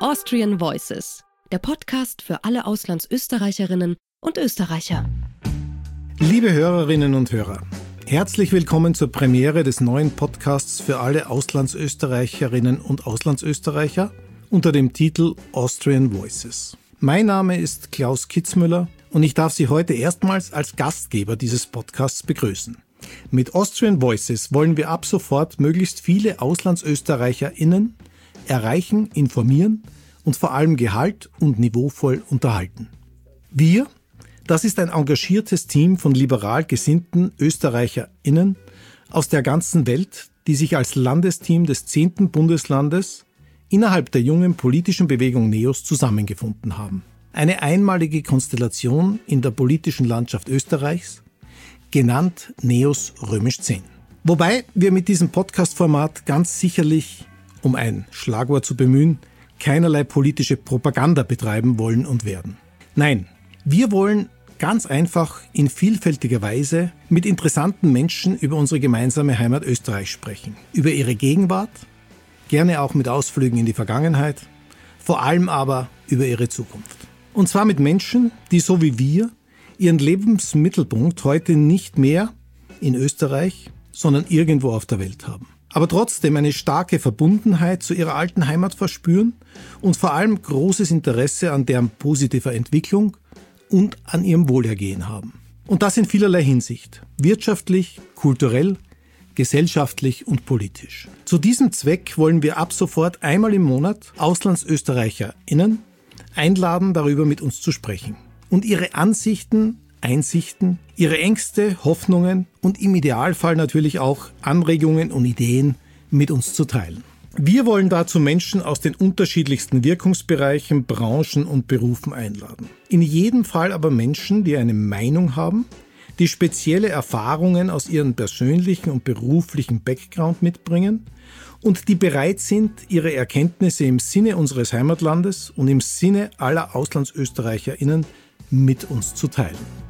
Austrian Voices, der Podcast für alle Auslandsösterreicherinnen und Österreicher. Liebe Hörerinnen und Hörer, herzlich willkommen zur Premiere des neuen Podcasts für alle Auslandsösterreicherinnen und Auslandsösterreicher unter dem Titel Austrian Voices. Mein Name ist Klaus Kitzmüller und ich darf Sie heute erstmals als Gastgeber dieses Podcasts begrüßen. Mit Austrian Voices wollen wir ab sofort möglichst viele AuslandsösterreicherInnen erreichen, informieren und vor allem gehalt- und niveauvoll unterhalten. Wir, das ist ein engagiertes Team von liberal gesinnten ÖsterreicherInnen aus der ganzen Welt, die sich als Landesteam des 10. Bundeslandes innerhalb der jungen politischen Bewegung NEOS zusammengefunden haben. Eine einmalige Konstellation in der politischen Landschaft Österreichs, genannt NEOS römisch 10. Wobei wir mit diesem Podcast-Format ganz sicherlich, um ein Schlagwort zu bemühen, keinerlei politische Propaganda betreiben wollen und werden. Nein, wir wollen ganz einfach in vielfältiger Weise mit interessanten Menschen über unsere gemeinsame Heimat Österreich sprechen. Über ihre Gegenwart, gerne auch mit Ausflügen in die Vergangenheit, vor allem aber über ihre Zukunft. Und zwar mit Menschen, die so wie wir ihren Lebensmittelpunkt heute nicht mehr in Österreich, sondern irgendwo auf der Welt haben. Aber trotzdem eine starke Verbundenheit zu ihrer alten Heimat verspüren und vor allem großes Interesse an deren positiver Entwicklung und an ihrem Wohlergehen haben. Und das in vielerlei Hinsicht. Wirtschaftlich, kulturell, gesellschaftlich und politisch. Zu diesem Zweck wollen wir ab sofort einmal im Monat AuslandsösterreicherInnen einladen, darüber mit uns zu sprechen und ihre Ansichten, Einsichten, ihre Ängste, Hoffnungen und im Idealfall natürlich auch Anregungen und Ideen mit uns zu teilen. Wir wollen dazu Menschen aus den unterschiedlichsten Wirkungsbereichen, Branchen und Berufen einladen. In jedem Fall aber Menschen, die eine Meinung haben, die spezielle Erfahrungen aus ihrem persönlichen und beruflichen Background mitbringen und die bereit sind, ihre Erkenntnisse im Sinne unseres Heimatlandes und im Sinne aller AuslandsösterreicherInnen mit uns zu teilen.